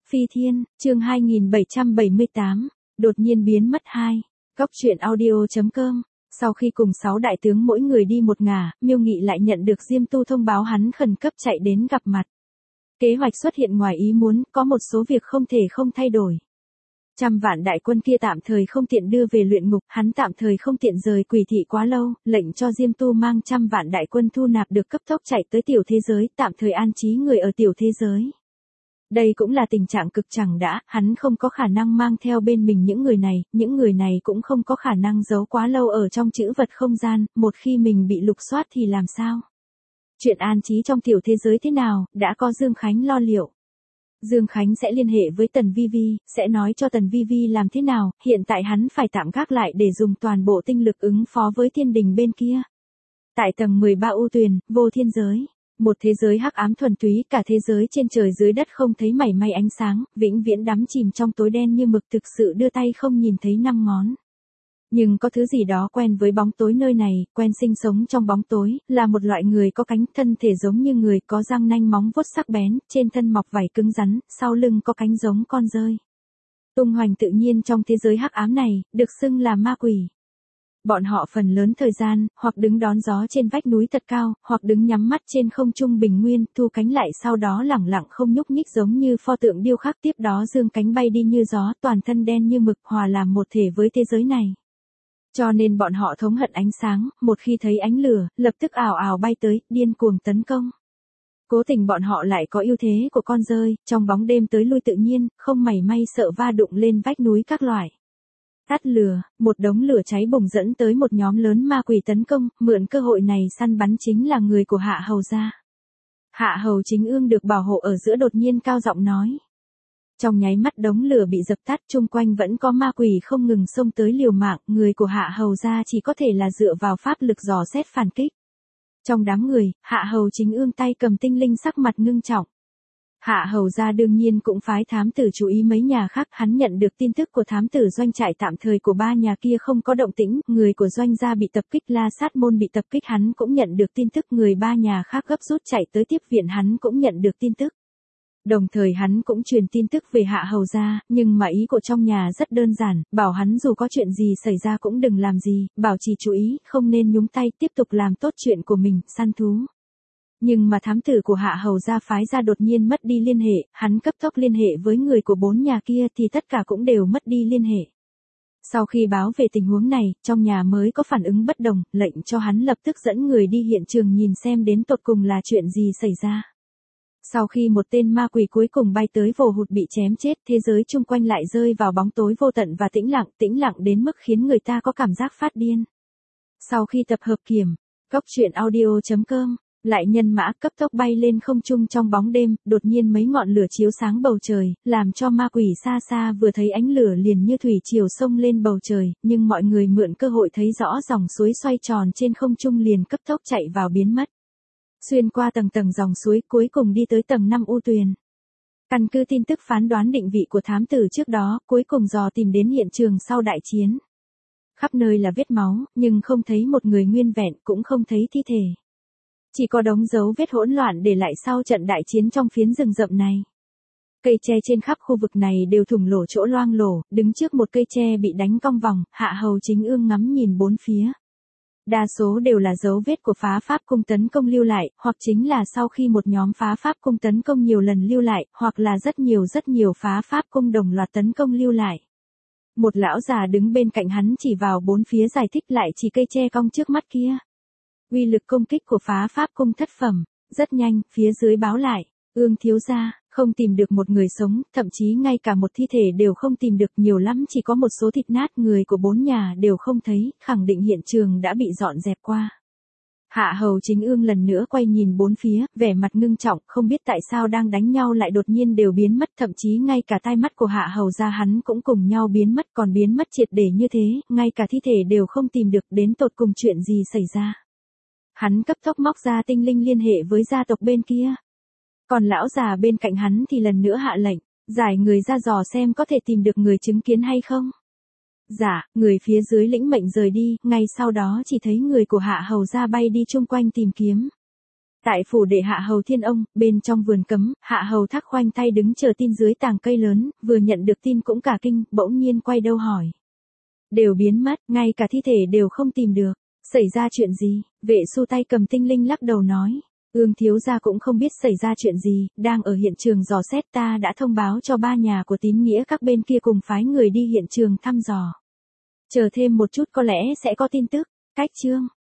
Phi Thiên, chương 2778, đột nhiên biến mất 2. Góc truyện audio.com. Sau khi cùng 6 đại tướng mỗi người đi một ngả, Miêu Nghị lại nhận được Diêm Tu thông báo hắn khẩn cấp chạy đến gặp mặt. Kế hoạch xuất hiện ngoài ý muốn, có một số việc không thể không thay đổi. 100 vạn đại quân kia tạm thời không tiện đưa về luyện ngục, hắn tạm thời không tiện rời Quỷ thị quá lâu, lệnh cho Diêm Tu mang 100 vạn đại quân thu nạp được cấp tốc chạy tới tiểu thế giới, tạm thời an trí người ở tiểu thế giới. Đây cũng là tình trạng cực chẳng đã, hắn không có khả năng mang theo bên mình những người này cũng không có khả năng giấu quá lâu ở trong trữ vật không gian, một khi mình bị lục soát thì làm sao? Chuyện an trí trong tiểu thế giới thế nào, đã có Dương Khánh lo liệu. Dương Khánh sẽ liên hệ với Tần Vi Vi, sẽ nói cho Tần Vi Vi làm thế nào, hiện tại hắn phải tạm gác lại để dùng toàn bộ tinh lực ứng phó với thiên đình bên kia. Tại tầng 13 U Tuyền, vô thiên giới. Một thế giới hắc ám thuần túy, cả thế giới trên trời dưới đất không thấy mảy may ánh sáng, vĩnh viễn đắm chìm trong tối đen như mực, thực sự đưa tay không nhìn thấy 5 ngón. Nhưng có thứ gì đó quen với bóng tối nơi này, quen sinh sống trong bóng tối, là một loại người có cánh, thân thể giống như người, có răng nanh móng vuốt sắc bén, trên thân mọc vảy cứng rắn, sau lưng có cánh giống con dơi. Tung hoành tự nhiên trong thế giới hắc ám này, được xưng là ma quỷ. Bọn họ phần lớn thời gian, hoặc đứng đón gió trên vách núi thật cao, hoặc đứng nhắm mắt trên không trung bình nguyên, thu cánh lại sau đó lẳng lặng không nhúc nhích giống như pho tượng điêu khắc, tiếp đó dương cánh bay đi như gió, toàn thân đen như mực, hòa làm một thể với thế giới này. Cho nên bọn họ thống hận ánh sáng, một khi thấy ánh lửa, lập tức ào ào bay tới, điên cuồng tấn công. Cố tình bọn họ lại có ưu thế của con dơi, trong bóng đêm tới lui tự nhiên, không mảy may sợ va đụng lên vách núi các loại. Tắt lửa, một đống lửa cháy bùng dẫn tới một nhóm lớn ma quỷ tấn công, mượn cơ hội này săn bắn chính là người của Hạ Hầu gia. Hạ Hầu Chính Ương được bảo hộ ở giữa đột nhiên cao giọng nói. Trong nháy mắt đống lửa bị dập tắt, chung quanh vẫn có ma quỷ không ngừng xông tới liều mạng, người của Hạ Hầu gia chỉ có thể là dựa vào pháp lực dò xét phản kích. Trong đám người, Hạ Hầu Chính Ương tay cầm tinh linh sắc mặt ngưng trọng. Hạ Hầu gia đương nhiên cũng phái thám tử chú ý mấy nhà khác, hắn nhận được tin tức của thám tử doanh trại tạm thời của 3 nhà kia không có động tĩnh, người của doanh gia bị tập kích, La Sát môn bị tập kích, hắn cũng nhận được tin tức, người 3 nhà khác gấp rút chạy tới tiếp viện, hắn cũng nhận được tin tức. Đồng thời hắn cũng truyền tin tức về Hạ Hầu gia, nhưng mà ý của trong nhà rất đơn giản, bảo hắn dù có chuyện gì xảy ra cũng đừng làm gì, bảo chỉ chú ý, không nên nhúng tay, tiếp tục làm tốt chuyện của mình, săn thú. Nhưng mà thám tử của Hạ Hầu gia phái ra đột nhiên mất đi liên hệ, hắn cấp tốc liên hệ với người của 4 nhà kia thì tất cả cũng đều mất đi liên hệ. Sau khi báo về tình huống này, trong nhà mới có phản ứng bất đồng, lệnh cho hắn lập tức dẫn người đi hiện trường nhìn xem đến tột cùng là chuyện gì xảy ra. Sau khi một tên ma quỷ cuối cùng bay tới vồ hụt bị chém chết, thế giới chung quanh lại rơi vào bóng tối vô tận và tĩnh lặng đến mức khiến người ta có cảm giác phát điên. Sau khi tập hợp kiểm, góc truyện audio.com, lại nhân mã cấp tốc bay lên không trung trong bóng đêm, đột nhiên mấy ngọn lửa chiếu sáng bầu trời, làm cho ma quỷ xa xa vừa thấy ánh lửa liền như thủy triều xông lên bầu trời, nhưng mọi người mượn cơ hội thấy rõ dòng suối xoay tròn trên không trung liền cấp tốc chạy vào biến mất. Xuyên qua tầng dòng suối cuối cùng đi tới tầng 5 U Tuyền. Căn cứ tin tức phán đoán định vị của thám tử trước đó, cuối cùng dò tìm đến hiện trường sau đại chiến. Khắp nơi là vết máu, nhưng không thấy một người nguyên vẹn, cũng không thấy thi thể. Chỉ có đống dấu vết hỗn loạn để lại sau trận đại chiến trong phiến rừng rậm này. Cây tre trên khắp khu vực này đều thủng lỗ chỗ loang lổ, đứng trước một cây tre bị đánh cong vòng, Hạ Hầu Chính Ương ngắm nhìn bốn phía. Đa số đều là dấu vết của phá pháp cung tấn công lưu lại, hoặc chính là sau khi một nhóm phá pháp cung tấn công nhiều lần lưu lại, hoặc là rất nhiều phá pháp cung đồng loạt tấn công lưu lại. Một lão già đứng bên cạnh hắn chỉ vào bốn phía giải thích lại chỉ cây tre cong trước mắt kia. Uy lực công kích của phá pháp cung thất phẩm, rất nhanh, phía dưới báo lại, Ương thiếu gia, không tìm được một người sống, thậm chí ngay cả một thi thể đều không tìm được, nhiều lắm chỉ có một số thịt nát, người của 4 nhà đều không thấy, khẳng định hiện trường đã bị dọn dẹp qua. Hạ Hầu Chính Ương lần nữa quay nhìn bốn phía, vẻ mặt ngưng trọng, không biết tại sao đang đánh nhau lại đột nhiên đều biến mất, thậm chí ngay cả tai mắt của Hạ Hầu gia hắn cũng cùng nhau biến mất, còn biến mất triệt để như thế, ngay cả thi thể đều không tìm được, đến tột cùng chuyện gì xảy ra. Hắn cấp tốc móc ra tinh linh liên hệ với gia tộc bên kia. Còn lão già bên cạnh hắn thì lần nữa hạ lệnh, giải người ra dò xem có thể tìm được người chứng kiến hay không. Dạ, người phía dưới lĩnh mệnh rời đi, ngay sau đó chỉ thấy người của Hạ Hầu gia bay đi chung quanh tìm kiếm. Tại phủ đệ Hạ Hầu Thiên Ông, bên trong vườn cấm, Hạ Hầu Thác khoanh tay đứng chờ tin dưới tàng cây lớn, vừa nhận được tin cũng cả kinh, bỗng nhiên quay đầu hỏi. Đều biến mất, ngay cả thi thể đều không tìm được. Xảy ra chuyện gì? Vệ Xu tay cầm tinh linh lắc đầu nói. Ương thiếu gia cũng không biết xảy ra chuyện gì, đang ở hiện trường dò xét, ta đã thông báo cho ba nhà của tín nghĩa các bên kia cùng phái người đi hiện trường thăm dò. Chờ thêm một chút có lẽ sẽ có tin tức. Cách chương